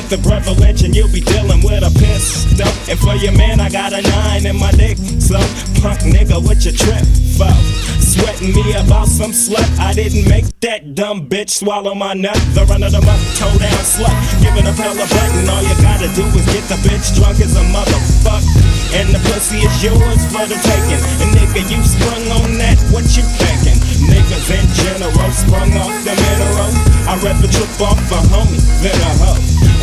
the prevalence and you'll be dealing with a pistol. And for your man, I got a 9 in my dick. So, punk nigga, what you trip for? Sweating me about some slut. I didn't make that dumb bitch swallow my nut. The run of the month, toe down slut. Giving a hell a button, all you gotta do is get the bitch drunk as a motherfucker. And the pussy is yours for the taking. And nigga, you sprung on that, what you thinking? Niggas in general sprung off the mineral. I'd rather trip off a homie than a